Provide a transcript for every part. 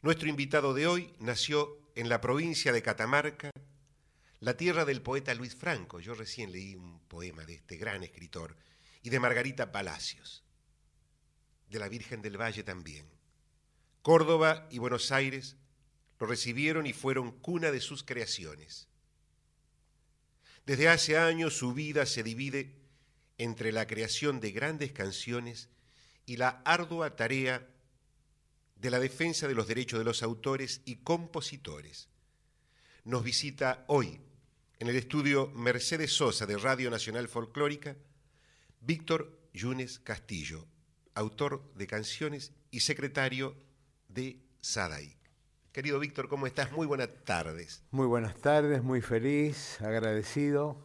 Nuestro invitado de hoy nació en la provincia de Catamarca, la tierra del poeta Luis Franco. Yo recién leí un poema de este gran escritor, y de Margarita Palacios, de la Virgen del Valle también. Córdoba y Buenos Aires lo recibieron y fueron cuna de sus creaciones. Desde hace años su vida se divide entre la creación de grandes canciones y la ardua tarea de la defensa de los derechos de los autores y compositores. Nos visita hoy, en el estudio Mercedes Sosa de Radio Nacional Folclórica, Víctor Yunes Castillo, autor de canciones y secretario de SADAIC. Querido Víctor, ¿cómo estás? Muy buenas tardes. Muy buenas tardes, muy feliz, agradecido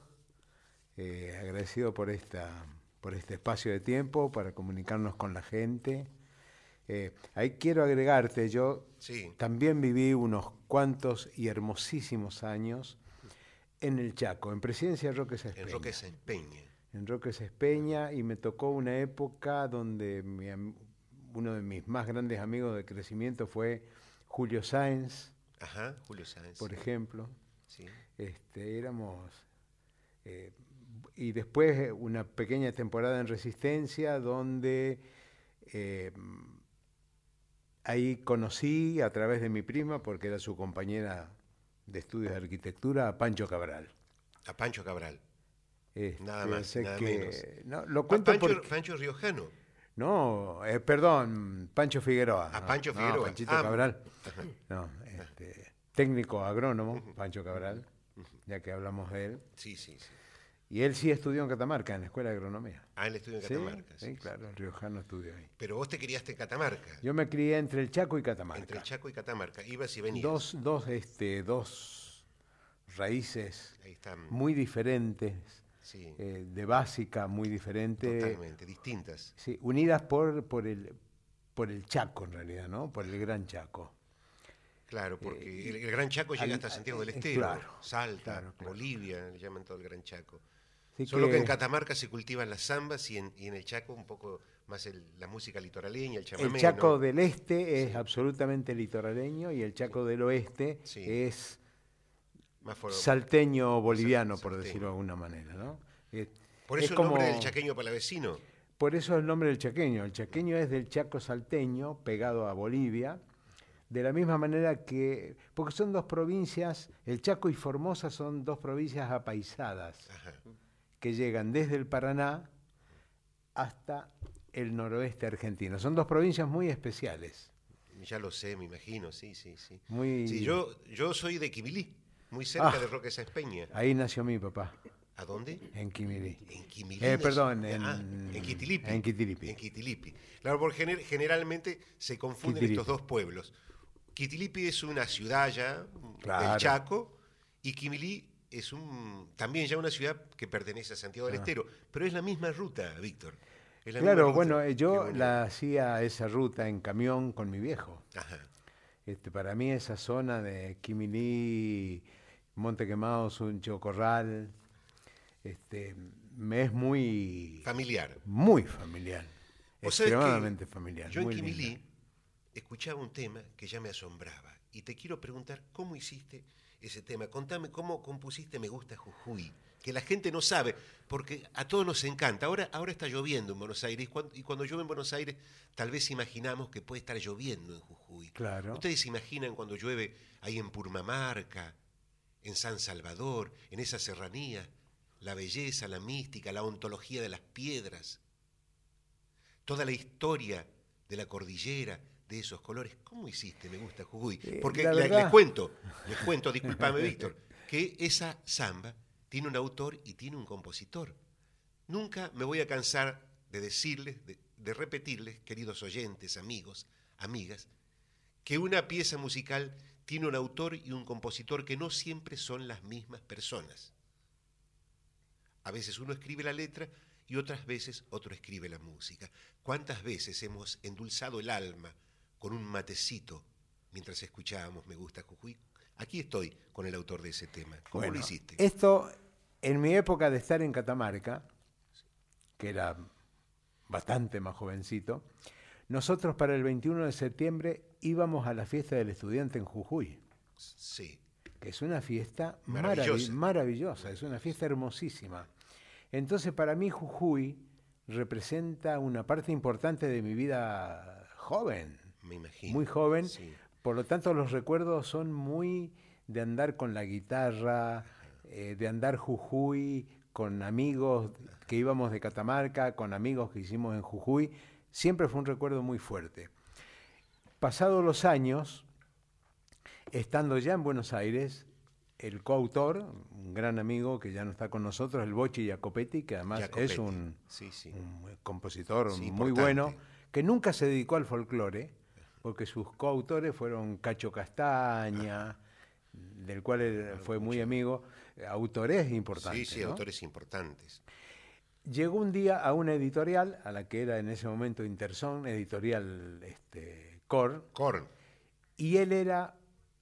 por este espacio de tiempo para comunicarnos con la gente. Ahí quiero agregarte, yo también viví unos cuantos y hermosísimos años en el Chaco, en Presidencia de Roque Sespeña. En Roque Sespeña, y me tocó una época donde uno de mis más grandes amigos de crecimiento fue Julio Sáenz. Ajá, Julio Sáenz. Por ejemplo. Sí. Éramos... y después una pequeña temporada en Resistencia donde ahí conocí a través de mi prima, porque era su compañera de estudios de arquitectura, a Pancho Cabral. A Pancho Cabral. Nada más, nada menos. No, lo cuento Pancho Riojano. No, perdón, Pancho Figueroa. A Pancho Figueroa. Panchito Cabral. Ajá. No, técnico agrónomo, Pancho Cabral, ya que hablamos de él. Sí. Y él sí estudió en Catamarca, en la Escuela de Agronomía. Ah, él estudió en Catamarca. Sí, claro, el riojano estudió ahí. Pero vos te criaste en Catamarca. Yo me crié entre el Chaco y Catamarca. Entre el Chaco y Catamarca, ibas y venías. Dos raíces Ahí están. muy diferentes, Sí. de básica muy diferente. Totalmente, distintas. Sí, unidas por el Chaco en realidad, ¿no? Por el Gran Chaco. Claro, porque el Gran Chaco llega hasta Santiago del Estero, claro, Salta, claro. Bolivia, le llaman todo el Gran Chaco. Así Solo que en Catamarca se cultivan las zambas y en el Chaco un poco más la música litoraleña, el chamamé. El Chaco ¿no? del Este es absolutamente litoraleño y el Chaco del Oeste es más salteño boliviano, por salteño. decirlo de alguna manera, ¿no? Por eso el nombre del chaqueño palavecino. Por eso el nombre del chaqueño. El chaqueño es del Chaco salteño, pegado a Bolivia, de la misma manera que... Porque son dos provincias, el Chaco y Formosa son dos provincias apaisadas. Ajá. Que llegan desde el Paraná hasta el noroeste argentino. Son dos provincias muy especiales. Ya lo sé, me imagino, sí. Muy... Sí, yo soy de Quimilí, muy cerca de Roque Sespeña. Ahí nació mi papá. ¿A dónde? En Quimilí. En Quimilí. Perdón, en Quitilipi. En Quitilipi. En Quitilipi. Claro, porque generalmente se confunden estos dos pueblos. Quitilipi es una ciudad ya del Chaco y Quimilí es también ya una ciudad que pertenece a Santiago del Estero, pero es la misma ruta, Víctor. Claro, bueno, yo la hacía esa ruta en camión con mi viejo. Ajá. Para mí esa zona de Quimilí, Monte Quemado, Suncho Corral, me es muy... familiar. Muy familiar. Extremadamente familiar. Yo en muy Quimilí linda. Escuchaba un tema que ya me asombraba y te quiero preguntar cómo hiciste ese tema. Contame cómo compusiste Me Gusta Jujuy, que la gente no sabe, porque a todos nos encanta. Ahora está lloviendo en Buenos Aires y cuando llueve en Buenos Aires tal vez imaginamos que puede estar lloviendo en Jujuy. Claro. ¿Ustedes se imaginan cuando llueve ahí en Purmamarca, en San Salvador, en esa serranía, la belleza, la mística, la ontología de las piedras, toda la historia de la cordillera, de esos colores? ¿Cómo hiciste Me Gusta Jujuy? Porque les cuento, discúlpame Víctor, que esa samba tiene un autor y tiene un compositor. Nunca me voy a cansar de decirles, de repetirles, queridos oyentes, amigos, amigas, que una pieza musical tiene un autor y un compositor que no siempre son las mismas personas. A veces uno escribe la letra y otras veces otro escribe la música. ¿Cuántas veces hemos endulzado el alma con un matecito mientras escuchábamos Me Gusta Jujuy? Aquí estoy con el autor de ese tema. ¿Cómo lo hiciste? Esto, en mi época de estar en Catamarca, que era bastante más jovencito, nosotros para el 21 de septiembre íbamos a la fiesta del estudiante en Jujuy. Sí. Que es una fiesta maravillosa, es una fiesta hermosísima. Entonces para mí Jujuy representa una parte importante de mi vida joven. Me imagino. Muy joven. Sí. Por lo tanto los recuerdos son muy de andar con la guitarra, de andar Jujuy con amigos que íbamos de Catamarca, con amigos que hicimos en Jujuy. Siempre fue un recuerdo muy fuerte. Pasados los años, estando ya en Buenos Aires, el coautor, un gran amigo que ya no está con nosotros, el Bochi Jacopetti, que además es un compositor muy bueno, que nunca se dedicó al folclore, porque sus coautores fueron Cacho Castaña, del cual él fue muy amigo, autores importantes. Sí, ¿no? Autores importantes. Llegó un día a una editorial, a la que era en ese momento Interzón, editorial Cor, y él era,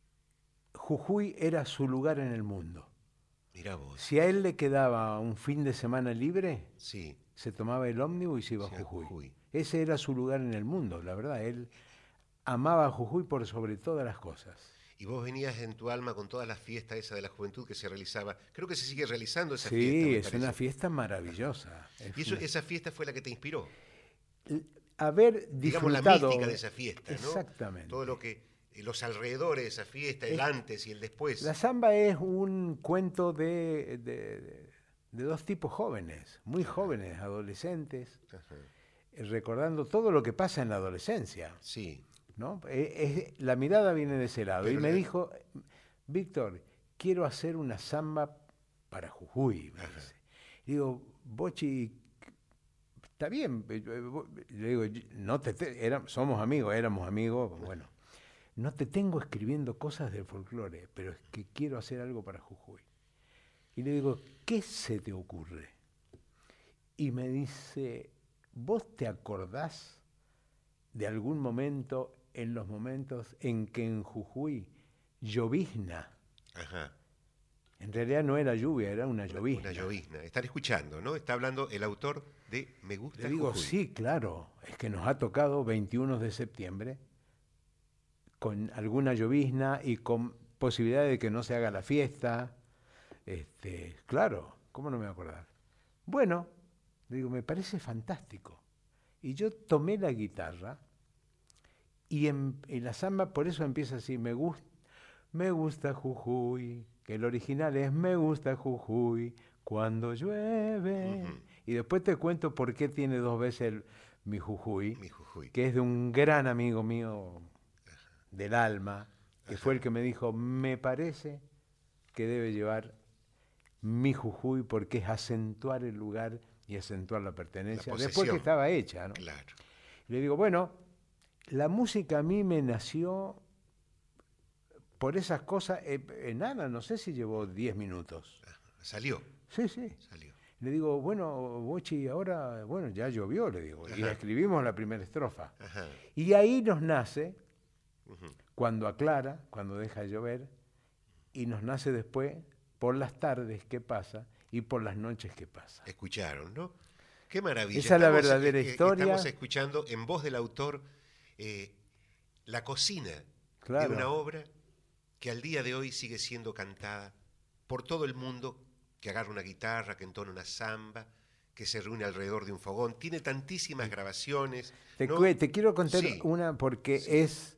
Jujuy era su lugar en el mundo. Mirá vos. Si a él le quedaba un fin de semana libre, sí, se tomaba el ómnibus y se iba a Jujuy. Ese era su lugar en el mundo, la verdad. Él amaba a Jujuy por sobre todas las cosas. Y vos venías en tu alma con todas las fiestas esa de la juventud que se realizaba. Creo que se sigue realizando esa fiesta. Sí, es una fiesta maravillosa. Y esa fiesta fue la que te inspiró. Haber disfrutado. Digamos, la mística de esa fiesta, ¿no? Exactamente. Todo lo que, los alrededores de esa fiesta, el antes y el después. La samba es un cuento de dos tipos jóvenes, muy jóvenes, adolescentes, recordando todo lo que pasa en la adolescencia. Sí. ¿No? La mirada viene de ese lado. Pero y me dijo, Víctor, quiero hacer una samba para Jujuy. Me dice. Y digo, Bochi, está bien. Le digo, somos amigos, éramos amigos. Bueno, no te tengo escribiendo cosas del folclore, pero es que quiero hacer algo para Jujuy. Y le digo, ¿qué se te ocurre? Y me dice, ¿vos te acordás de algún momento, en los momentos en que en Jujuy llovizna? Ajá. En realidad no era lluvia, era una llovizna. Una llovizna. Están escuchando, ¿no? Está hablando el autor de Me Gusta Le digo, Jujuy. sí, claro. Es que nos ha tocado 21 de septiembre con alguna llovizna y con posibilidad de que no se haga la fiesta. Claro, ¿cómo no me voy a acordar? Bueno, le digo, me parece fantástico. Y yo tomé la guitarra y en la samba, por eso empieza así, me gusta Jujuy, que el original es me gusta Jujuy, cuando llueve. Y después te cuento por qué tiene dos veces mi Jujuy, que es de un gran amigo mío del alma, que fue el que me dijo, me parece que debe llevar mi Jujuy porque es acentuar el lugar y acentuar la pertenencia, después que estaba hecha, ¿no? Claro. Le digo, bueno, la música a mí me nació por esas cosas, nada, no sé si llevó 10 minutos. ¿Salió? Sí. Salió. Le digo, bueno, Bochi, ahora, bueno, ya llovió, le digo, y escribimos la primera estrofa. Ajá. Y ahí nos nace, cuando aclara, cuando deja de llover, y nos nace después, por las tardes que pasa, y por las noches que pasa. Escucharon, ¿no? Qué maravilla. Esa es la verdadera historia. Estamos escuchando en voz del autor la cocina de una obra que al día de hoy sigue siendo cantada por todo el mundo, que agarra una guitarra, que entona una samba, que se reúne alrededor de un fogón. Tiene tantísimas grabaciones. Te quiero contar una porque es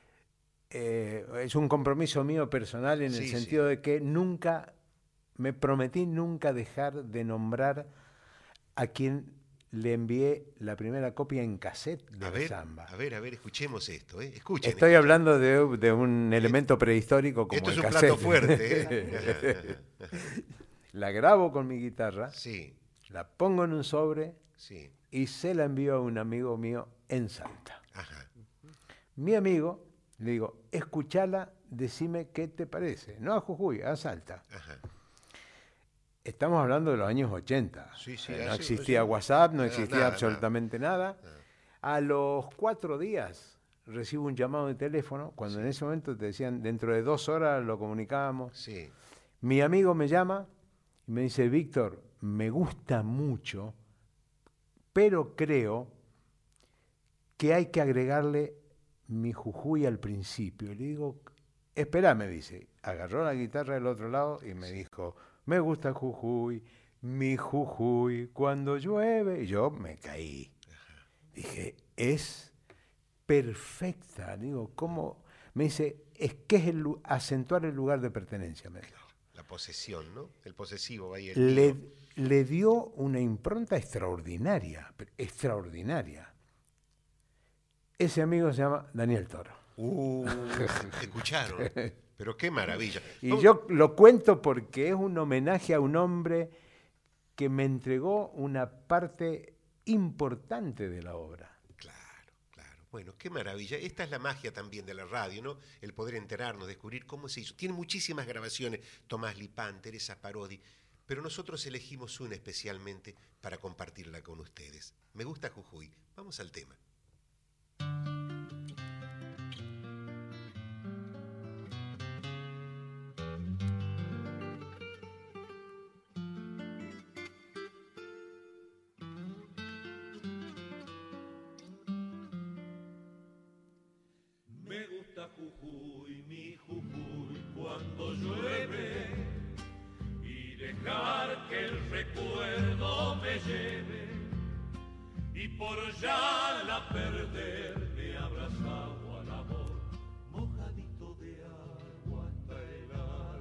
un compromiso mío personal en el sentido de que me prometí nunca dejar de nombrar a quien le envié la primera copia en cassette de la samba. A ver, escuchemos esto. Escuchen. Estoy hablando de un elemento prehistórico como esto el cassette. Esto es un plato fuerte. La grabo con mi guitarra, sí. La pongo en un sobre y se la envío a un amigo mío en Salta. Ajá. Mi amigo, le digo, escuchala, decime qué te parece. No a Jujuy, a Salta. Ajá. Estamos hablando de los años 80. Sí, no existía WhatsApp, no existía absolutamente nada. A los 4 días recibo un llamado de teléfono, cuando en ese momento te decían, dentro de 2 horas lo comunicábamos. Sí. Mi amigo me llama y me dice, Víctor, me gusta mucho, pero creo que hay que agregarle mi Jujuy al principio. Y le digo, espera, me dice. Agarró la guitarra del otro lado y me dijo, me gusta Jujuy, mi Jujuy, cuando llueve. Y yo me caí. Dije, es perfecta. Digo, ¿cómo? Me dice, es que es acentuar el lugar de pertenencia, me dijo. La posesión, ¿no? El posesivo. Ahí le dio una impronta extraordinaria, extraordinaria. Ese amigo se llama Daniel Toro. Escucharon, pero qué maravilla. Y yo lo cuento porque es un homenaje a un hombre que me entregó una parte importante de la obra. Claro, claro. Bueno, qué maravilla. Esta es la magia también de la radio, ¿no? El poder enterarnos, descubrir cómo se hizo. Tiene muchísimas grabaciones, Tomás Lipán, Teresa Parodi, pero nosotros elegimos una especialmente para compartirla con ustedes. Me gusta Jujuy. Vamos al tema. Jujuy, mi Jujuy, cuando llueve y dejar que el recuerdo me lleve y por ya la perder me abrazado al amor, mojadito de agua hasta el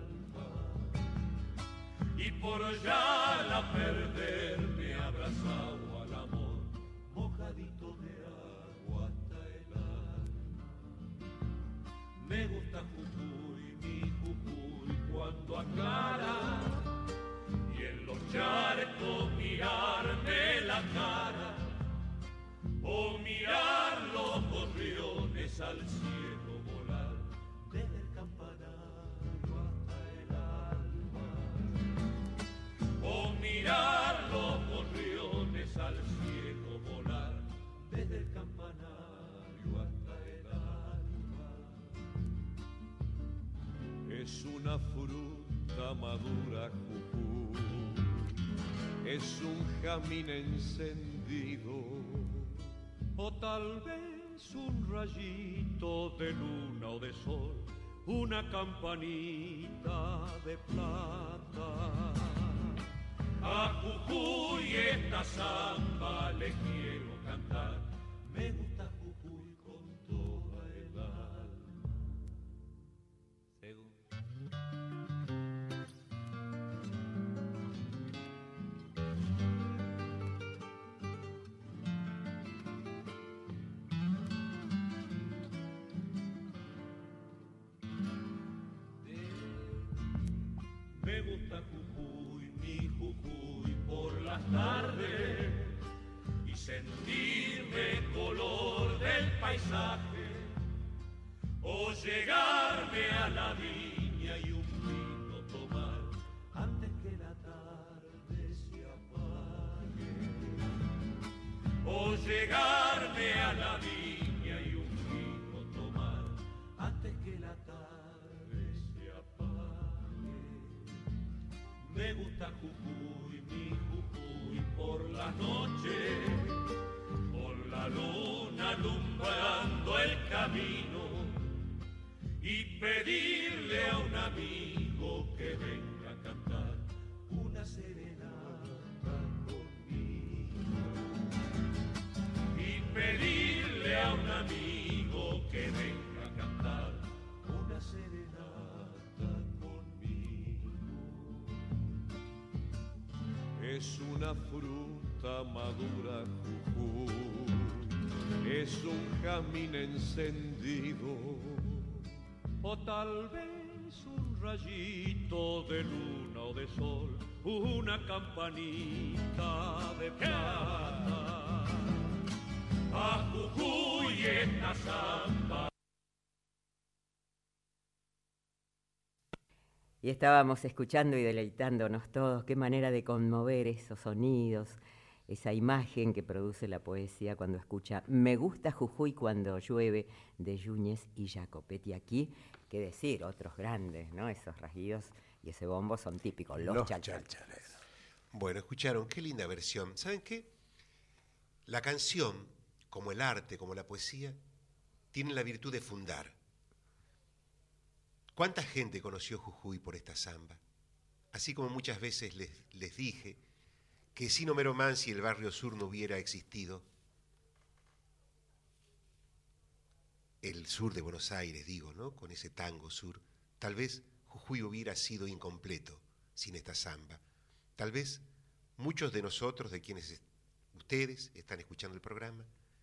alma y por ya la perder me abrazado al amor, mojadito de agua hasta el alma. Me gusta Jujuy, mi Jujuy, cuando aclara y en los charcos mirarme la cara o mirar los gorriones al cielo volar desde el campanario hasta el alma o mirar los gorriones al cielo volar desde el campanario hasta el alma. Es una fruta madura, Jujuy, es un jamín encendido, o tal vez un rayito de luna o de sol, una campanita de plata. A Jujuy esta samba le quiero cantar, me gusta Jujuy con toda el alma. Me gusta Jujuy, mi Jujuy, por las tardes y sentirme color del paisaje o llegarme a la viña y un vino tomar antes que la tarde se apague o llegarme a la viña y un vino tomar antes que la tarde se apague. Me gusta Jujuy, mi Jujuy, por la noche, con la luna alumbrando el camino y pedirle a un amigo que venga a cantar una serenata conmigo y pedirle a un amigo que venga a cantar una serenata conmigo. Es una fruta madura, Jujuy, es un jamín encendido, o tal vez un rayito de luna o de sol, una campanita de plata. A Jujuy esta samba. Y estábamos escuchando y deleitándonos todos, qué manera de conmover esos sonidos, esa imagen que produce la poesía cuando escucha Me gusta Jujuy cuando llueve, de Yúñez y Jacopetti. Aquí, qué decir, otros grandes, ¿no? Esos rasguidos y ese bombo son típicos, los chalchaleros. Bueno, escucharon, qué linda versión. ¿Saben qué? La canción como el arte, como la poesía, tienen la virtud de fundar. ¿Cuánta gente conoció Jujuy por esta samba? Así como muchas veces les dije que sin Homero Mansi el barrio sur no hubiera existido, el sur de Buenos Aires, digo, ¿no? Con ese tango sur, tal vez Jujuy hubiera sido incompleto sin esta samba. Tal vez muchos de nosotros, de quienes ustedes están escuchando el programa,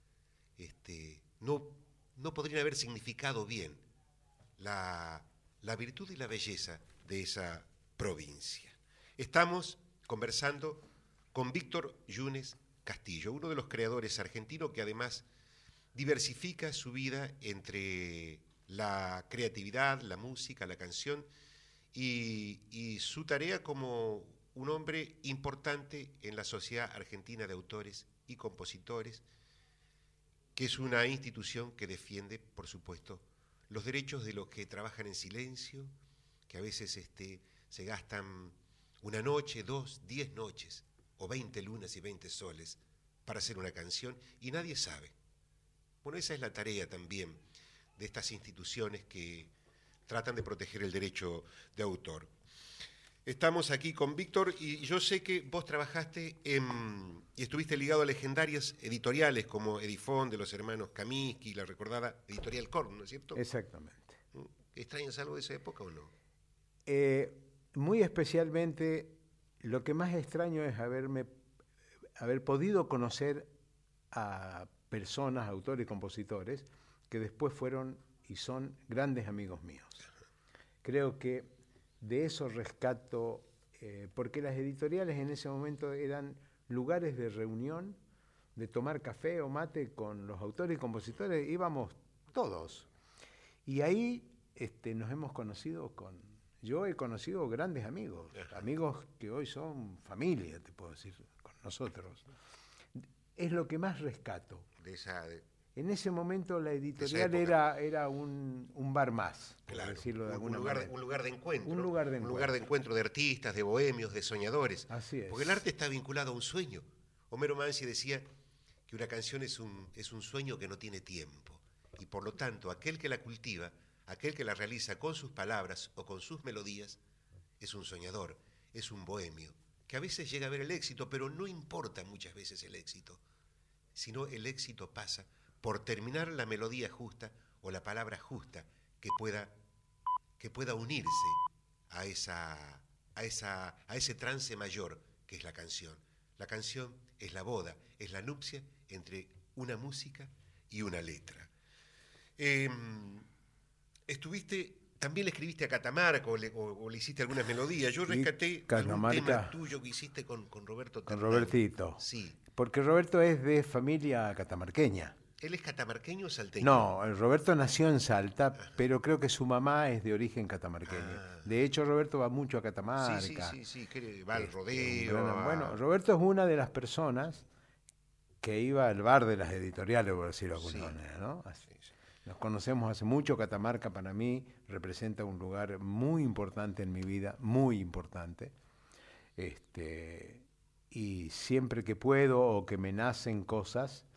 no podrían haber significado bien la virtud y la belleza de esa provincia. Estamos conversando con Víctor Yunes Castillo, uno de los creadores argentinos que además diversifica su vida entre la creatividad, la música, la canción y su tarea como un hombre importante en la Sociedad Argentina de Autores y Compositores, que es una institución que defiende, por supuesto, los derechos de los que trabajan en silencio, que a veces se gastan una noche, 2, 10 noches, o 20 lunas y 20 soles para hacer una canción, y nadie sabe. Bueno, esa es la tarea también de estas instituciones que tratan de proteger el derecho de autor. Estamos aquí con Víctor y yo sé que vos trabajaste y estuviste ligado a legendarias editoriales como Edifón de los hermanos Kaminsky, la recordada Editorial Korn, ¿no es cierto? Exactamente. ¿Extrañas algo de esa época o no? Muy especialmente, lo que más extraño es haber podido conocer a personas, autores y compositores que después fueron y son grandes amigos míos. Creo que de eso rescato, porque las editoriales en ese momento eran lugares de reunión, de tomar café o mate con los autores y compositores, íbamos todos. Y ahí nos hemos conocido yo he conocido grandes amigos, amigos que hoy son familia, te puedo decir, con nosotros. Es lo que más rescato. En ese momento la editorial era un bar más, por decirlo de alguna manera. Un lugar de encuentro. Un lugar de encuentro de artistas, de bohemios, de soñadores. Así es. Porque el arte está vinculado a un sueño. Homero Mansi decía que una canción es un sueño que no tiene tiempo. Y por lo tanto, aquel que la cultiva, aquel que la realiza con sus palabras o con sus melodías, es un soñador, es un bohemio, que a veces llega a ver el éxito, pero no importa muchas veces el éxito, sino el éxito pasa por terminar la melodía justa o la palabra justa que pueda unirse a ese trance mayor que es la canción. La canción es la boda, es la nupcia entre una música y una letra. También le escribiste a Catamarca o le hiciste algunas melodías. Yo rescaté algún tema tuyo que hiciste con Roberto Ternán. Con Robertito. Sí. Porque Roberto es de familia catamarqueña. ¿Él es catamarqueño o salteño? No, Roberto nació en Salta, pero creo que su mamá es de origen catamarqueño. De hecho, Roberto va mucho a Catamarca. Sí, que va al rodeo. Bueno, Roberto es una de las personas que iba al bar de las editoriales, por decirlo de alguna manera, ¿no? Así. Nos conocemos hace mucho. Catamarca para mí representa un lugar muy importante en mi vida, muy importante. Y siempre que puedo o que me nacen cosas,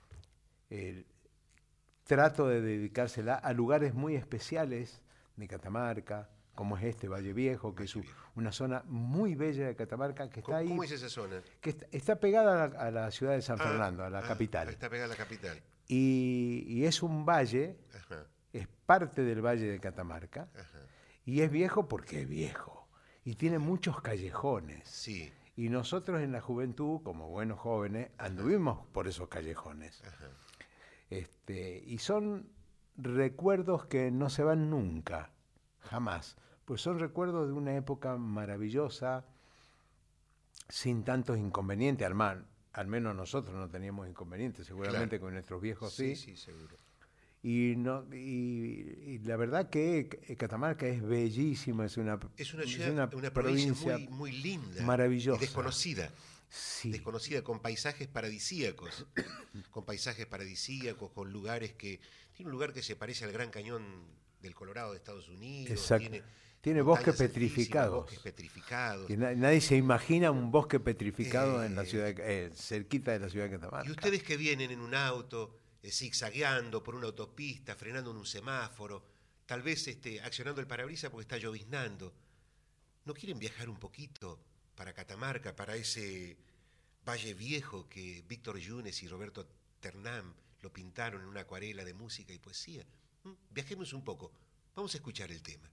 trato de dedicársela a lugares muy especiales de Catamarca, como es Valle Viejo, que es una zona muy bella de Catamarca que está ahí. ¿Cómo es esa zona? Que está pegada a la ciudad de San Fernando, a la capital. Está pegada a la capital. Y es un valle, es parte del valle de Catamarca, y es viejo porque es viejo, y tiene muchos callejones. Sí. Y nosotros en la juventud, como buenos jóvenes, anduvimos por esos callejones. Y son recuerdos que no se van nunca, jamás, pues son recuerdos de una época maravillosa, sin tantos inconvenientes, al menos nosotros no teníamos inconvenientes, seguramente con nuestros viejos sí. Sí, seguro. Y la verdad que Catamarca es bellísima, es una provincia muy linda, maravillosa, y desconocida. Sí. Desconocida, con paisajes paradisíacos, con lugares que... Tiene un lugar que se parece al Gran Cañón del Colorado de Estados Unidos. Exacto. Tiene bosques petrificados. Que nadie se imagina un bosque petrificado en la ciudad, cerquita de la ciudad de Catamarca. Y ustedes que vienen en un auto, zigzagueando por una autopista, frenando en un semáforo, tal vez accionando el parabrisas porque está lloviznando, ¿no quieren viajar un poquito para Catamarca, para ese Valle Viejo que Víctor Yunes y Roberto Ternam lo pintaron en una acuarela de música y poesía? Viajemos un poco, vamos a escuchar el tema.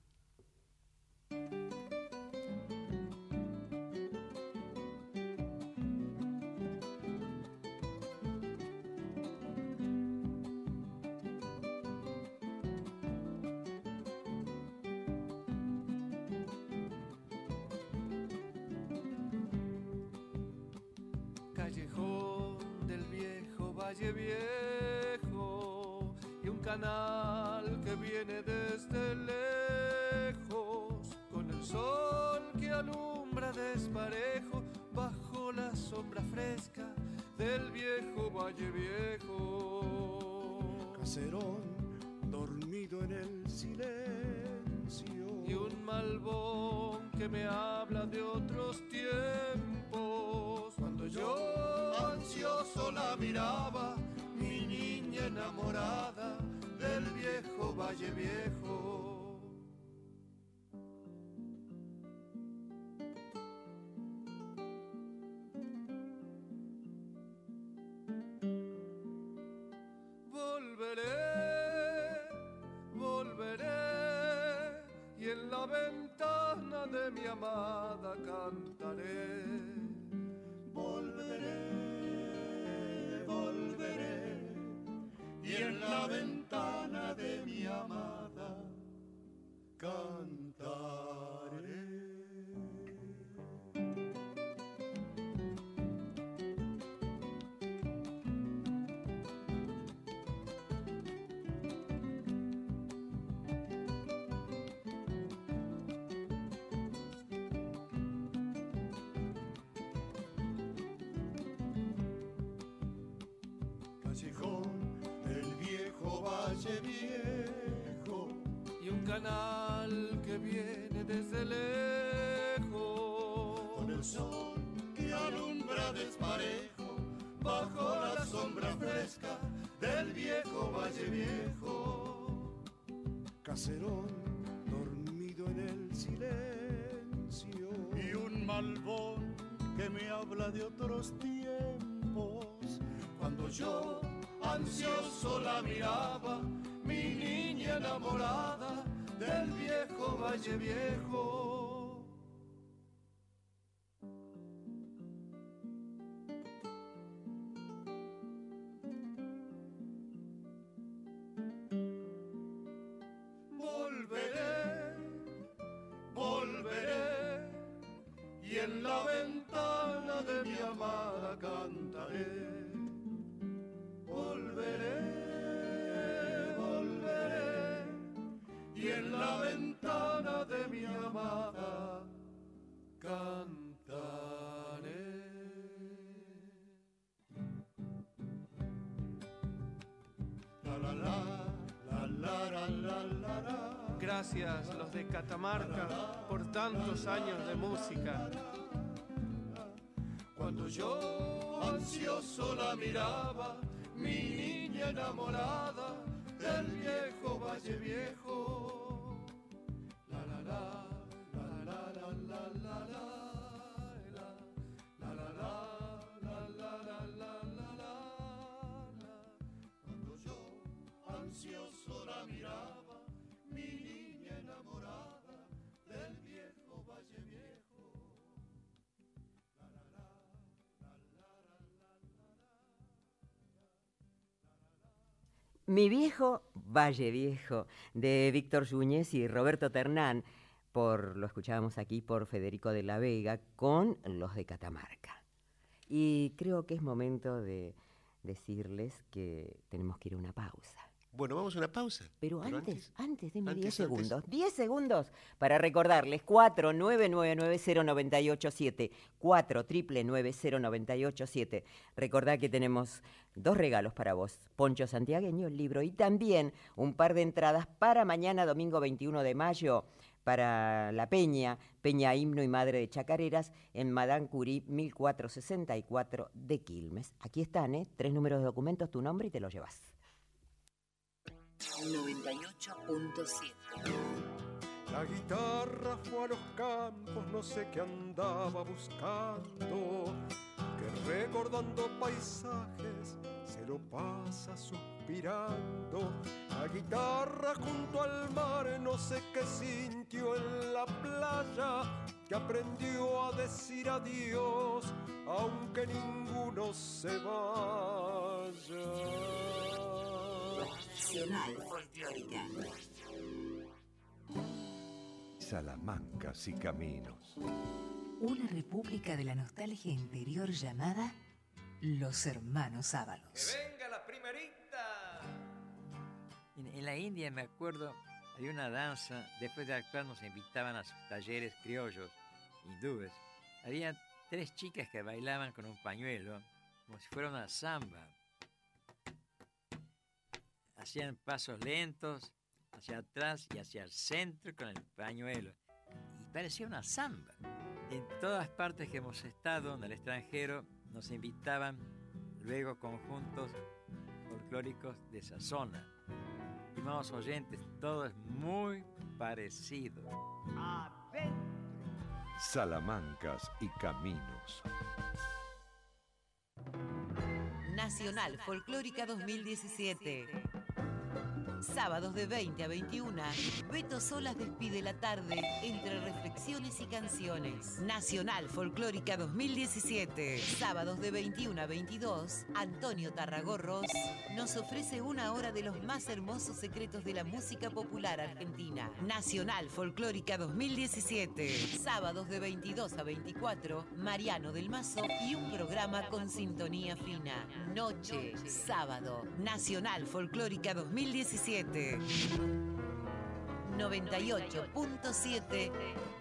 Callejón del viejo Valle Viejo y un canal que viene desde lejos, con el sol que alumbra desparejo bajo la sombra fresca del viejo Valle Viejo. Caserón dormido en el silencio y un malbón que me habla de otros tiempos. Cuando yo ansioso la miraba, mi niña enamorada del viejo Valle Viejo. Volveré y en la ventana de mi amada cantaré. Volveré y en la ventana de mi amada cantaré. Callejón del viejo Valle Viejo y un canal que viene desde lejos, con el sol que alumbra desparejo bajo la sombra fresca del viejo Valle Viejo. Caserón dormido en el silencio y un malbón que me habla de otros tiempos. Cuando yo ansioso la miraba, mi niña enamorada del viejo Valle Viejo. Volveré y en la ventana de mi amada cantaré. Volveré y en la ventana de mi amada cantaré. La la la. Gracias los de Catamarca por tantos años de música. Cuando yo ansioso la miraba, mi niña enamorada del viejo Valle Viejo. La la la, la la la la la la, la la la, la la la la. Cuando yo ansioso la miraba, mi niña enamorada del viejo Valle Viejo. Mi viejo Valle Viejo, de Víctor Yunes y Roberto Ternán, lo escuchábamos aquí por Federico de la Vega, con los de Catamarca. Y creo que es momento de decirles que tenemos que ir a una pausa. Bueno, vamos a una pausa. Pero antes, deme 10 antes. segundos. 10 segundos para recordarles 49990987, 49990987. Recordá que tenemos 2 regalos para vos. Poncho Santiagueño, el libro, y también un par de entradas para mañana, domingo 21 de mayo, para la Peña Himno y Madre de Chacareras, en Madame Curie 1464 de Quilmes. Aquí están, 3 números de documentos, tu nombre y te los llevas. 98.7. La guitarra fue a los campos, no sé qué andaba buscando, que recordando paisajes se lo pasa suspirando. La guitarra junto al mar, no sé qué sintió en la playa, que aprendió a decir adiós, aunque ninguno se vaya. Nacional Folclórica. Salamancas y caminos. Una república de la nostalgia interior llamada Los Hermanos Ábalos. ¡Que venga la primerita! En la India, me acuerdo, había una danza. Después de actuar nos invitaban a sus talleres criollos, hindúes. Había 3 chicas que bailaban con un pañuelo, como si fuera una samba. Hacían pasos lentos, hacia atrás y hacia el centro con el pañuelo. Y parecía una samba. En todas partes que hemos estado, en el extranjero, nos invitaban luego conjuntos folclóricos de esa zona. Estimados oyentes, todo es muy parecido. Salamancas y caminos. Nacional Folclórica 2017. Sábados de 20 a 21, Beto Solas despide la tarde entre reflexiones y canciones. Nacional Folclórica 2017. Sábados de 21 a 22, Antonio Tarragorros nos ofrece 1 hora de los más hermosos secretos de la música popular argentina. Nacional Folclórica 2017. Sábados de 22 a 24, Mariano del Mazo y un programa con sintonía fina. Noche, sábado, Nacional Folclórica 2017. 98.7.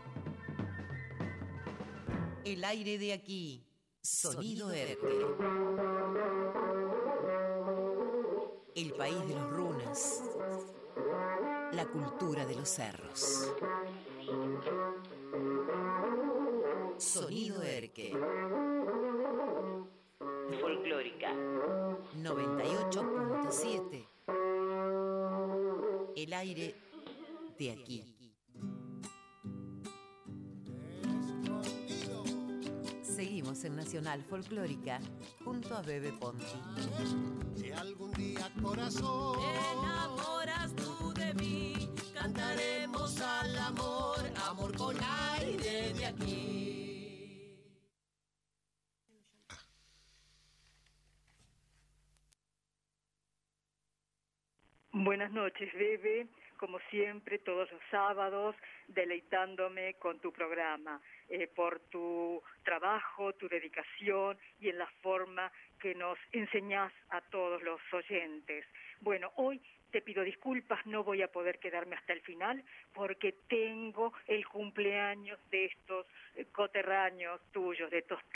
El aire de aquí. Sonido Herque. El país de los runas. La cultura de los cerros. Sonido Herque. Folclórica. 98.7. El aire de aquí. Seguimos en Nacional Folclórica junto a Bebe Ponti. Si algún día, corazón, te enamoras tú de mí, cantaremos al amor, amor con aire de aquí. Buenas noches, Bebe. Como siempre, todos los sábados, deleitándome con tu programa, por tu trabajo, tu dedicación y en la forma que nos enseñás a todos los oyentes. Bueno, hoy te pido disculpas, no voy a poder quedarme hasta el final porque tengo el cumpleaños de estos coterráneos tuyos, de estos...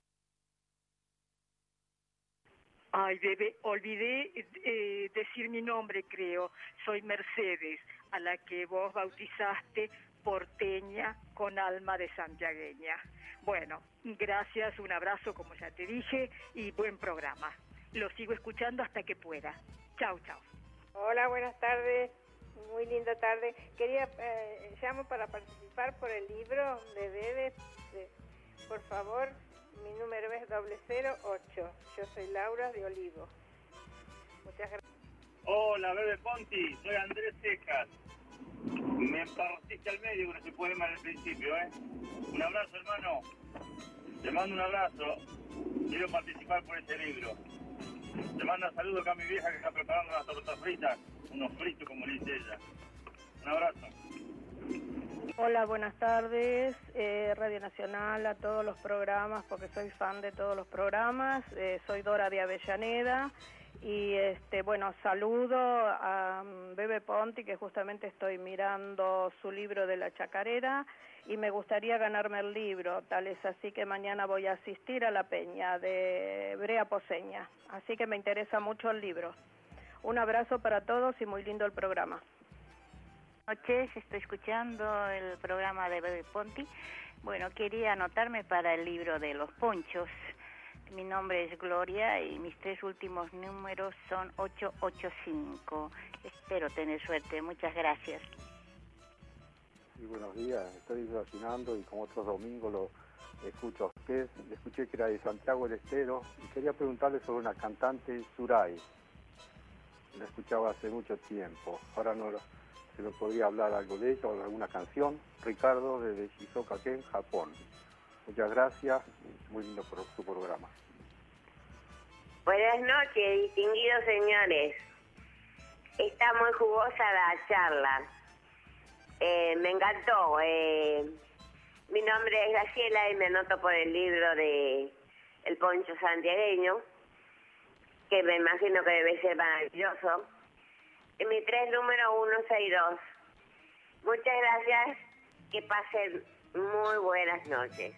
Ay, Bebe, olvidé decir mi nombre, creo. Soy Mercedes, a la que vos bautizaste porteña con alma de santiagueña. Bueno, gracias, un abrazo, como ya te dije, y buen programa. Lo sigo escuchando hasta que pueda. Chau, chau. Hola, buenas tardes. Muy linda tarde. Llamo para participar por el libro de Bebe. Por favor, mi número es 008. Yo soy Laura de Olivo. Muchas gracias. Hola, Bebe Ponti. Soy Andrés Cejas. Me partiste al medio con ese poema al principio, ¿eh? Un abrazo, hermano. Te mando un abrazo. Quiero participar por este libro. Te mando un saludo acá a mi vieja que está preparando unas tortas fritas. Unos fritos, como le dice ella. Un abrazo. Hola, buenas tardes. Radio Nacional, a todos los programas, porque soy fan de todos los programas. Soy Dora de Avellaneda Y bueno, saludo a Bebe Ponti, que justamente estoy mirando su libro de la chacarera, y me gustaría ganarme el libro. Tal es así que mañana voy a asistir a la peña de Brea Poseña. Así que me interesa mucho el libro. Un abrazo para todos y muy lindo el programa. Buenas noches, estoy escuchando el programa de Bebe Ponti. Bueno, quería anotarme para el libro de los ponchos. Mi nombre es Gloria y mis 3 últimos números son 885. Espero tener suerte. Muchas gracias. Sí, buenos días. Estoy vacinando y como otros domingos lo escucho a usted. Escuché que era de Santiago del Estero y quería preguntarle sobre una cantante, Surai. La escuchaba hace mucho tiempo. Ahora no se me podría hablar algo de ella o de alguna canción. Ricardo, desde Shizuoka, en Japón. Muchas gracias. Muy lindo por su programa. Buenas noches, distinguidos señores. Está muy jugosa la charla. Me encantó. Mi nombre es Graciela y me anoto por el libro de El Poncho Santiagueño, que me imagino que debe ser maravilloso. Y mi 3 número 162. Muchas gracias. Que pasen muy buenas noches.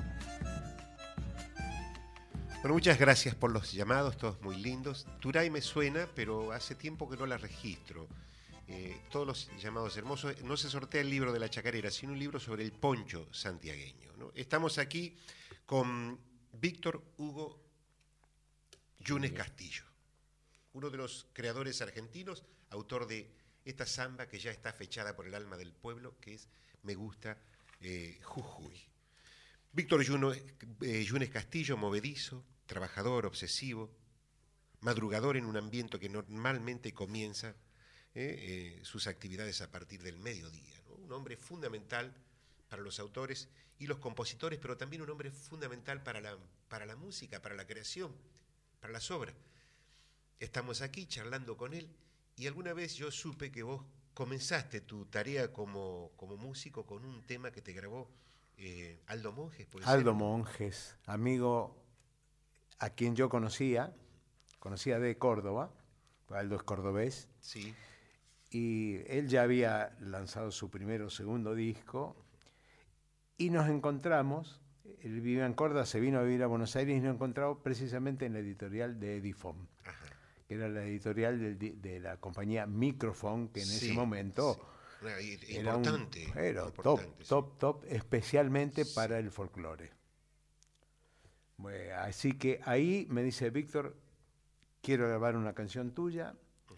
Bueno, muchas gracias por los llamados, todos muy lindos. Turay me suena, pero hace tiempo que no la registro. Todos los llamados hermosos. No se sortea el libro de la chacarera, sino un libro sobre el poncho santiagueño, ¿no? Estamos aquí con Víctor Hugo Yunes Castillo, uno de los creadores argentinos, autor de esta samba que ya está fechada por el alma del pueblo, que es Me Gusta Jujuy. Víctor Yunes Castillo, movedizo, trabajador, obsesivo, madrugador en un ambiente que normalmente comienza sus actividades a partir del mediodía, ¿no? Un hombre fundamental para los autores y los compositores, pero también un hombre fundamental para la música, para la creación, para las obras. Estamos aquí charlando con él y alguna vez yo supe que vos comenzaste tu tarea como músico con un tema que te grabó Aldo Monjes. Aldo Monjes, amigo a quien yo conocía de Córdoba, Aldo es cordobés. Sí. Y él ya había lanzado su primero o segundo disco y nos encontramos, él vivía en Córdoba, se vino a vivir a Buenos Aires y nos encontramos precisamente en la editorial de Edifon, que era la editorial de la compañía Microfon, que en ese momento era importante, top, especialmente para el folclore. Bueno, así que ahí me dice, Víctor, quiero grabar una canción tuya.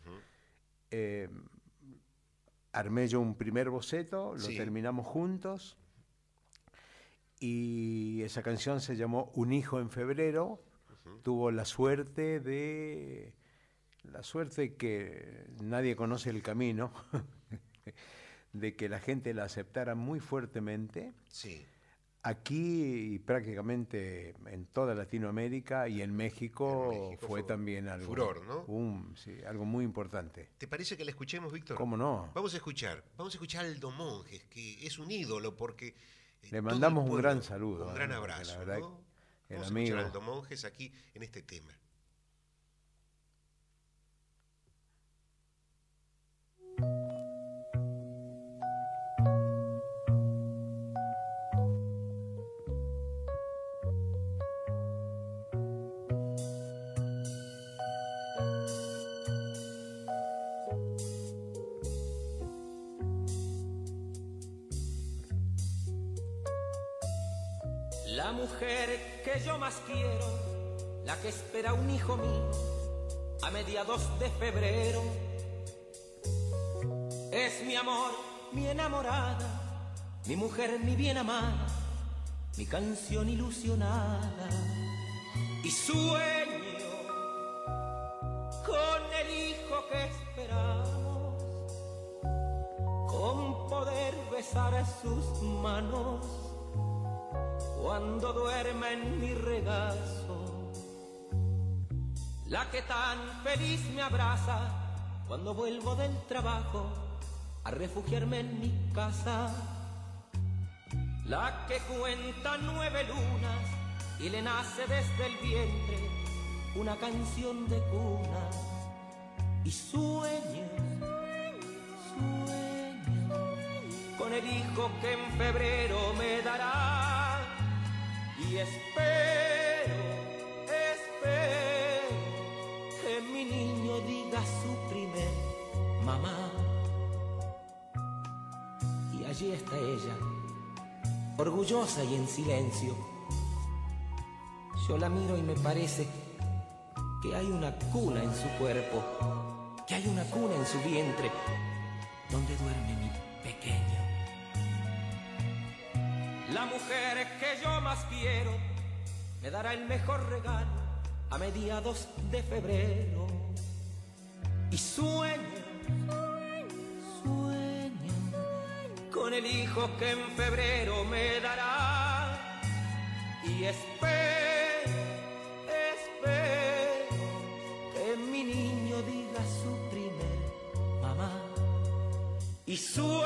Armé yo un primer boceto, lo terminamos juntos y esa canción se llamó Un hijo en febrero. Tuvo la suerte que nadie conoce el camino, de que la gente la aceptara muy fuertemente. Sí. Aquí prácticamente en toda Latinoamérica y en México fue también algo furor, ¿no? Algo muy importante. ¿Te parece que la escuchemos, Víctor? ¿Cómo no? Vamos a escuchar a Aldo Monjes, que es un ídolo porque le mandamos un gran saludo, un gran abrazo, la verdad, ¿no? El Vamos amigo. a escuchar a Aldo Monjes aquí en este tema. La mujer que yo más quiero, la que espera un hijo mío a mediados de febrero, es mi amor, mi enamorada, mi mujer, mi bien amada, mi canción ilusionada. Y sueño con el hijo que esperamos, con poder besar sus manos cuando duerma en mi regazo, la que tan feliz me abraza cuando vuelvo del trabajo a refugiarme en mi casa, la que cuenta 9 lunas y le nace desde el vientre una canción de cuna y sueño con el hijo que en febrero me dará y espero que mi niño diga su primer mamá. Y allí está ella, orgullosa y en silencio. Yo la miro y me parece que hay una cuna en su cuerpo, que hay una cuna en su vientre, donde duerme mi pequeño. La mujer que yo más quiero me dará el mejor regalo a mediados de febrero. Y sueño con el hijo que en febrero me dará. Y espero que mi niño diga su primer mamá. Y sueño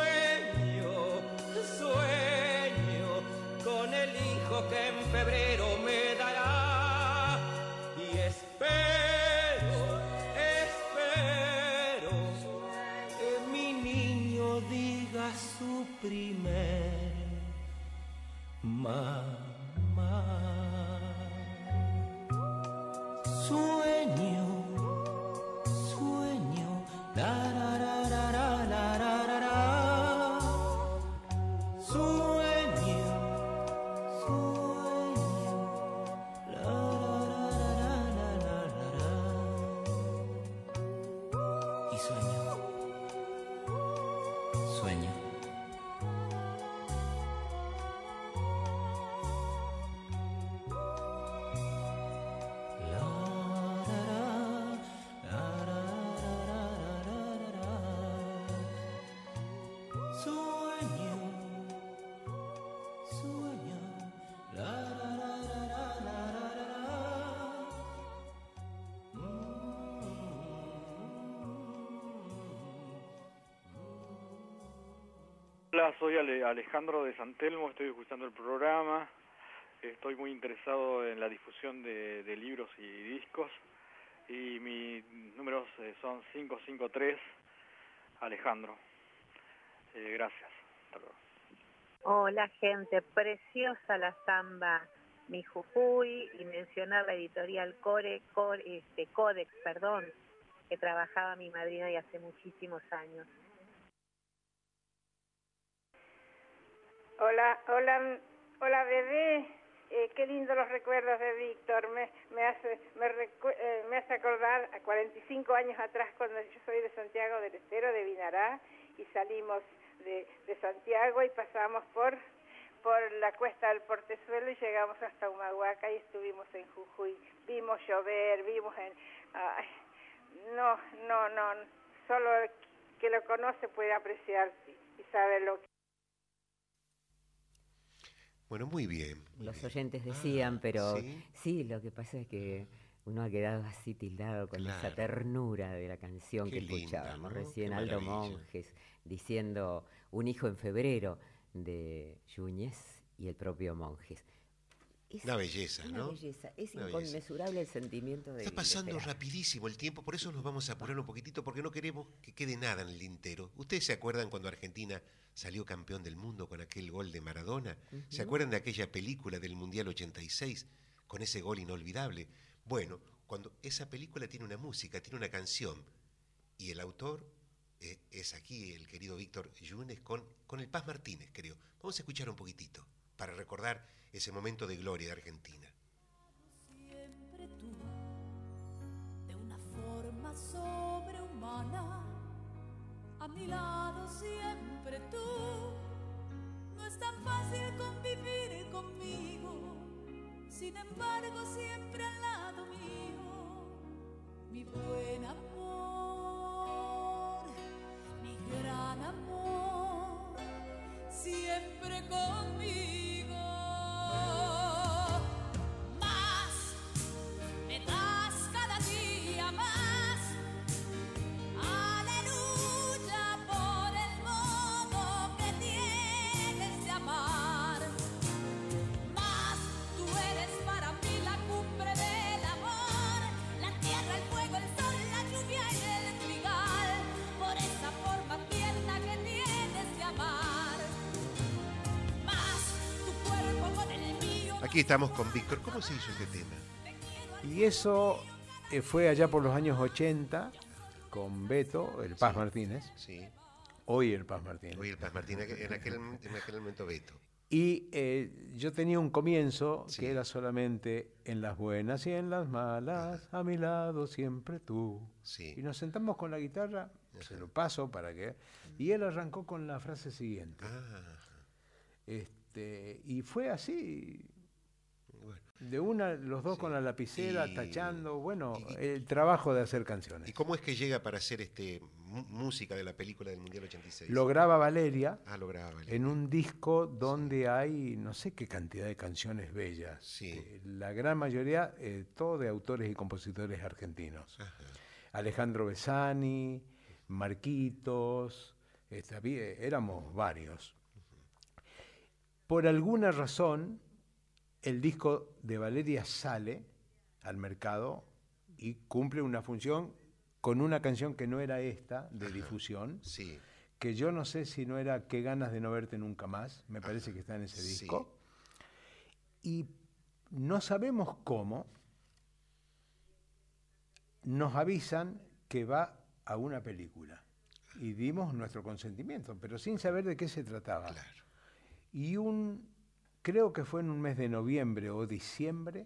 con el hijo que en febrero me dará. Y espero que mi niño diga su primer mamá. Sueño, la la la la la la la la. Sueño, la la la la la la la. Y sueño. Hola, soy Alejandro de San Telmo, estoy escuchando el programa, estoy muy interesado en la difusión de libros y discos y mis números son 553, Alejandro. Gracias. Hasta luego. Hola gente, preciosa la samba Mi Jujuy, y mencionar la editorial Codex, que trabajaba mi madrina y hace muchísimos años. Hola bebé, qué lindo los recuerdos de Víctor, me hace acordar a 45 años atrás cuando yo soy de Santiago del Estero, de Vinará, y salimos de Santiago y pasamos por la cuesta del Portezuelo y llegamos hasta Humahuaca y estuvimos en Jujuy, vimos llover, no, solo que lo conoce puede apreciar y sabe lo que... Bueno, muy bien. Los oyentes decían, pero ¿sí? Lo que pasa es que uno ha quedado así tildado con esa ternura de la canción que escuchábamos recién, Aldo Monjes, diciendo Un hijo en febrero, de Yúñez y el propio Monjes. Una belleza, ¿no? Una belleza. Es inconmensurable el sentimiento de... Está pasando rapidísimo el tiempo, por eso nos vamos a apurar un poquitito, porque no queremos que quede nada en el tintero. ¿Ustedes se acuerdan cuando Argentina salió campeón del mundo con aquel gol de Maradona? ¿Se acuerdan de aquella película del Mundial 86, con ese gol inolvidable? Bueno, cuando esa película tiene una música, tiene una canción, y el autor es aquí el querido Víctor Yúñez con el Paz Martínez, creo. Vamos a escuchar un poquitito, para recordar ese momento de gloria de Argentina. Siempre tú, de una forma sobrehumana, a mi lado siempre tú. No es tan fácil convivir conmigo, sin embargo siempre al lado mío, mi buen amor, mi gran amor, siempre conmigo. Aquí estamos con Víctor. ¿Cómo se hizo este tema? Y eso fue allá por los años 80 con Beto, el Paz Martínez. Sí. Hoy el Paz Martínez. Hoy el Paz Martínez, en aquel momento Beto. Y yo tenía un comienzo que era solamente en las buenas y en las malas, a mi lado siempre tú. Sí. Y nos sentamos con la guitarra, se lo paso para que... Y él arrancó con la frase siguiente. Y fue así... De una, los dos con la lapicera, tachando, el trabajo de hacer canciones. ¿Y cómo es que llega para hacer música de la película del Mundial 86? Lo graba Valeria, lo graba Valeria. En un disco donde hay no sé qué cantidad de canciones bellas. Sí. La gran mayoría, todo de autores y compositores argentinos. Ajá. Alejandro Besani, Marquitos, éramos varios. Por alguna razón... El disco de Valeria sale al mercado y cumple una función con una canción que no era esta, de difusión, que yo no sé si no era Qué ganas de no verte nunca más, me parece que está en ese disco. Y no sabemos cómo nos avisan que va a una película. Y dimos nuestro consentimiento, pero sin saber de qué se trataba. Claro. Y creo que fue en un mes de noviembre o diciembre,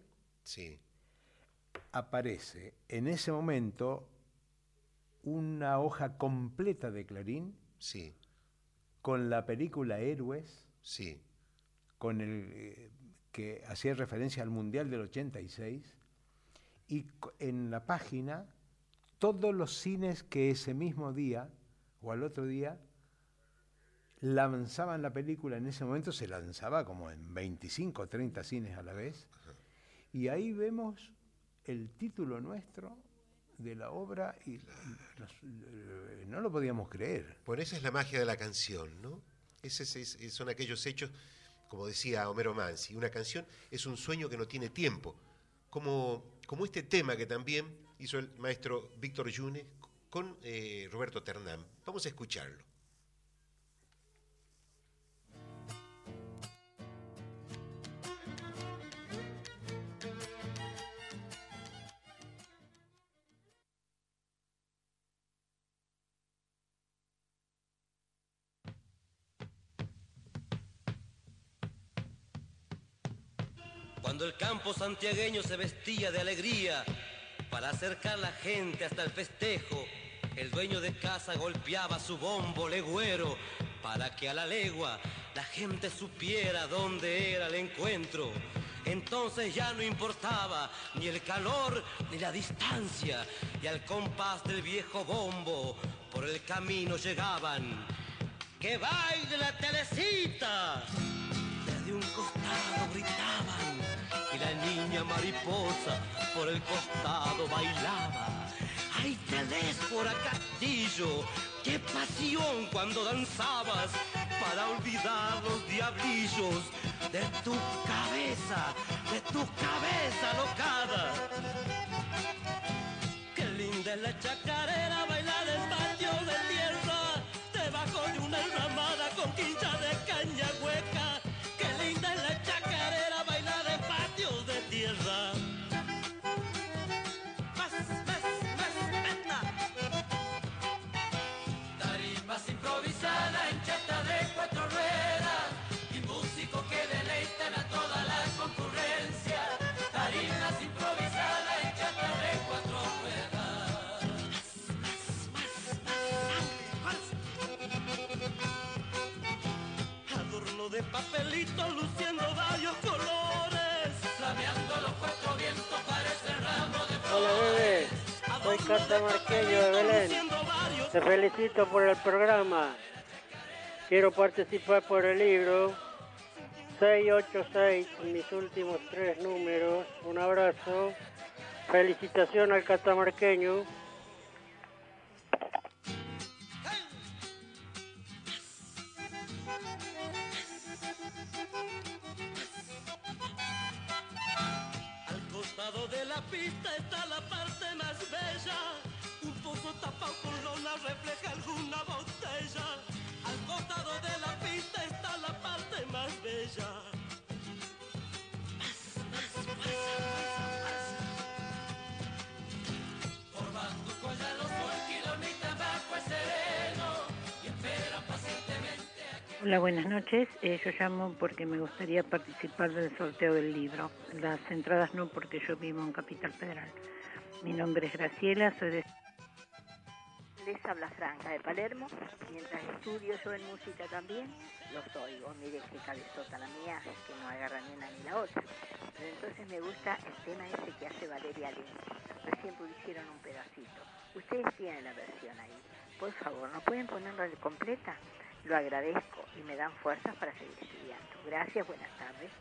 aparece en ese momento una hoja completa de Clarín, con la película Héroes, con el que hacía referencia al Mundial del 86, y en la página todos los cines que ese mismo día o al otro día lanzaban la película. En ese momento se lanzaba como en 25 o 30 cines a la vez. Y ahí vemos el título nuestro de la obra y no lo podíamos creer. Bueno, esa es la magia de la canción, ¿no? Son aquellos hechos, como decía Homero Mansi, una canción es un sueño que no tiene tiempo. Como este tema que también hizo el maestro Víctor Yunes con Roberto Ternán. Vamos a escucharlo. Cuando el campo santiagueño se vestía de alegría para acercar la gente hasta el festejo, el dueño de casa golpeaba su bombo legüero para que a la legua la gente supiera dónde era el encuentro. Entonces ya no importaba ni el calor ni la distancia, y al compás del viejo bombo por el camino llegaban. ¡Que baile la Teresita! Desde un costado gritaban, y la niña mariposa por el costado bailaba. ¡Ay, Telésfora Castillo! ¡Qué pasión cuando danzabas para olvidar los diablillos de tu cabeza locada! ¡Qué linda es la chacarera bailar en patio de tierra, debajo de una enramada con quincha de caña hueca! ¡Qué linda es la chacarera bailar en patio de tierra! Tarimas improvisadas en chata de 4 ruedas y músicos que deleitan a toda la concurrencia. Tarimas improvisadas en chata de 4 ruedas. Adorno de papelito luciendo varios colores, flameando los 4 vientos parece ramo de flores. Hola bebé, soy catamarqueño de Belén. Te felicito por el programa. Quiero participar por el libro 686, mis últimos 3 números. Un abrazo. Felicitación al catamarqueño. Al costado de la pista está la parte más bella. Un pozo tapado con lona refleja alguna botella. Al costado de la pista está la parte más bella. Hola, buenas noches. Yo llamo porque me gustaría participar del sorteo del libro. Las entradas no, porque yo vivo en Capital Federal. Mi nombre es Graciela, soy de... Les habla Franca de Palermo. Mientras estudio yo en música también, los oigo. Mire qué cabezota la mía, que no agarra ni una ni la otra. Pero entonces me gusta el tema ese que hace Valeria Lynch. Recién hicieron un pedacito. Ustedes tienen la versión ahí. Por favor, ¿no pueden ponerla completa? Lo agradezco y me dan fuerzas para seguir estudiando. Gracias, buenas tardes.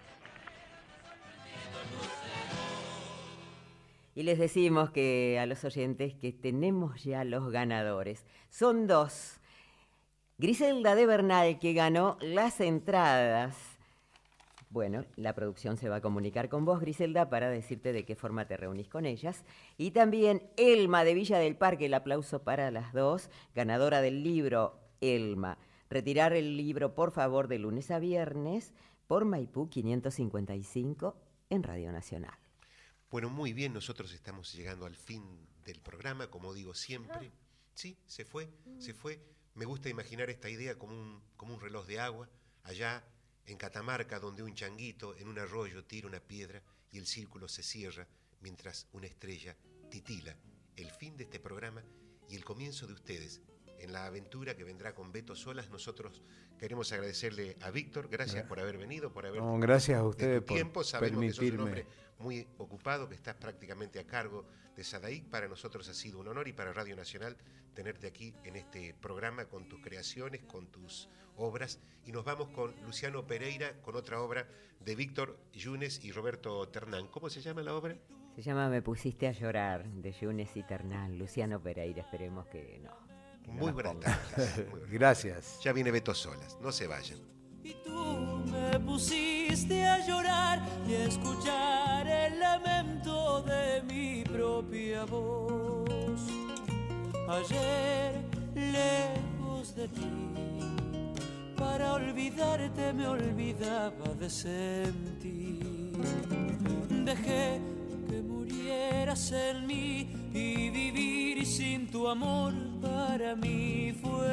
Y les decimos que a los oyentes que tenemos ya los ganadores. Son 2. Griselda de Bernal, que ganó las entradas. Bueno, la producción se va a comunicar con vos, Griselda, para decirte de qué forma te reunís con ellas. Y también Elma de Villa del Parque, el aplauso para las 2, ganadora del libro Elma. Retirar el libro, por favor, de lunes a viernes por Maipú 555 en Radio Nacional. Bueno, muy bien, nosotros estamos llegando al fin del programa, como digo siempre. Sí, se fue. Me gusta imaginar esta idea como un reloj de agua, allá en Catamarca, donde un changuito en un arroyo tira una piedra y el círculo se cierra mientras una estrella titila. El fin de este programa y el comienzo de ustedes. En la aventura que vendrá con Beto Solas, nosotros queremos agradecerle a Víctor, gracias por haber venido, por haber... gracias a ustedes por tiempo. Sabemos que sos un permitirme. hombre muy ocupado, que estás prácticamente a cargo de Sadaic. Para nosotros ha sido un honor y para Radio Nacional tenerte aquí en este programa con tus creaciones, con tus obras. Y nos vamos con Luciano Pereira, con otra obra de Víctor Yunes y Roberto Ternán. ¿Cómo se llama la obra? Se llama Me pusiste a llorar, de Yunes y Ternán. Luciano Pereira, esperemos que no. Muy buenas tardes. Gracias. Ya viene Beto Solas, no se vayan. Y tú me pusiste a llorar y a escuchar el lamento de mi propia voz. Ayer, lejos de ti, para olvidarte me olvidaba de sentir. Dejé que murieras en mí y vivir sin tu amor para mí fue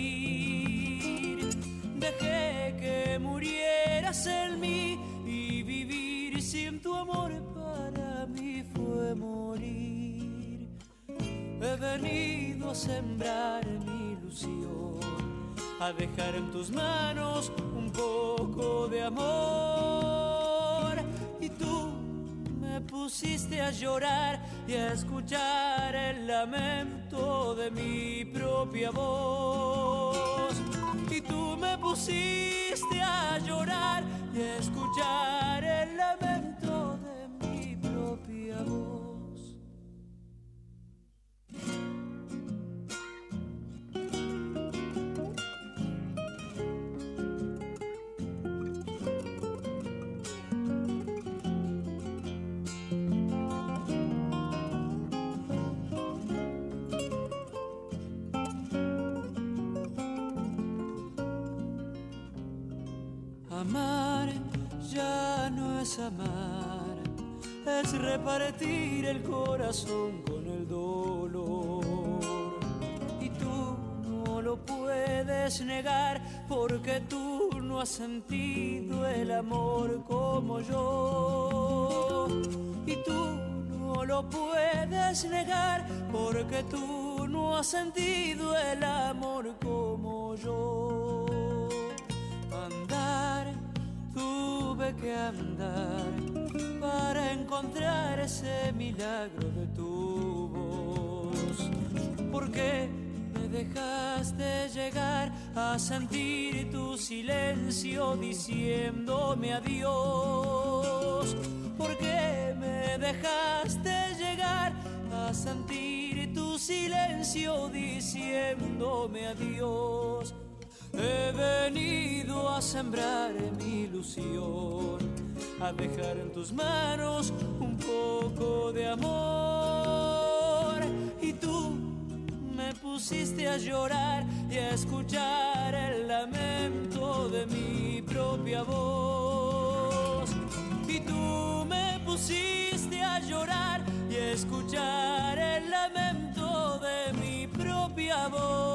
morir. Dejé que murieras en mí y vivir sin tu amor para mí fue morir. He venido a sembrar mi ilusión, a dejar en tus manos un poco de amor. Y tú me pusiste a llorar y a escuchar el lamento de mi propia voz. Y tú me pusiste a llorar y a escuchar el lamento de mi propia voz. Amar ya no es amar, es repartir el corazón con el dolor. Y tú no lo puedes negar porque tú no has sentido el amor como yo. Y tú no lo puedes negar porque tú no has sentido el amor como yo. Tuve que andar para encontrar ese milagro de tu voz. Porque me dejaste llegar a sentir tu silencio diciéndome adiós. Porque me dejaste llegar a sentir tu silencio diciéndome adiós. He venido a sembrar mi ilusión, a dejar en tus manos un poco de amor. Y tú me pusiste a llorar y a escuchar el lamento de mi propia voz. Y tú me pusiste a llorar y a escuchar el lamento de mi propia voz.